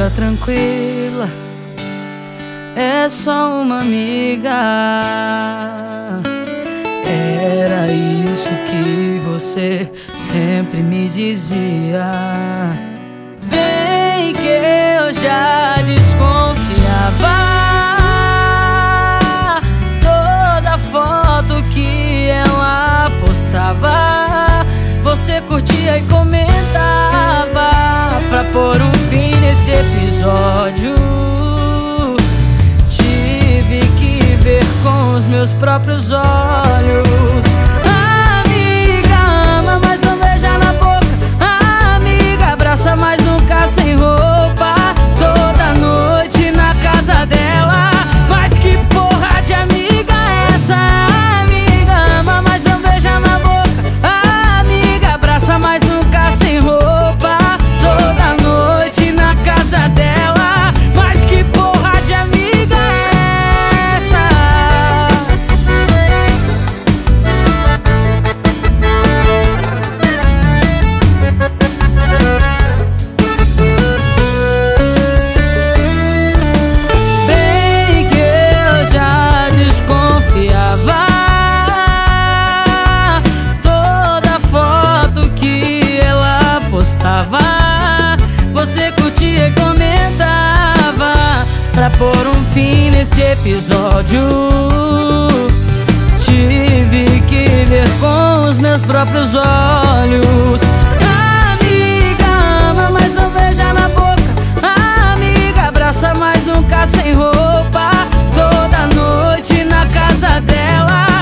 fica tranquila, é só uma amiga. Era isso que você sempre me dizia. Bem que eu já desconfiava. Toda foto que ela postava, você curtia e comentava. Pra pôr um fim nesse episódio, tive que ver com os meus próprios olhos. Amiga, ama, mas não beija na boca. Amiga, abraça, mas nunca sem roupa. Toda noite na casa dela. Mas que porra de amiga é essa? Amiga, ama, mas não beija na boca. Amiga, abraça, mas nunca sem roupa. Toda noite na casa dela. Mas que porra de amiga é essa? Bem que eu já desconfiava. Toda foto que ela postava, você curtia e comentava. Pra pôr um fim nesse episódio, tive que ver com os meus próprios olhos. Amiga, ama, mas não beija na boca. Amiga, abraça, mas nunca sem roupa. Toda noite na casa dela.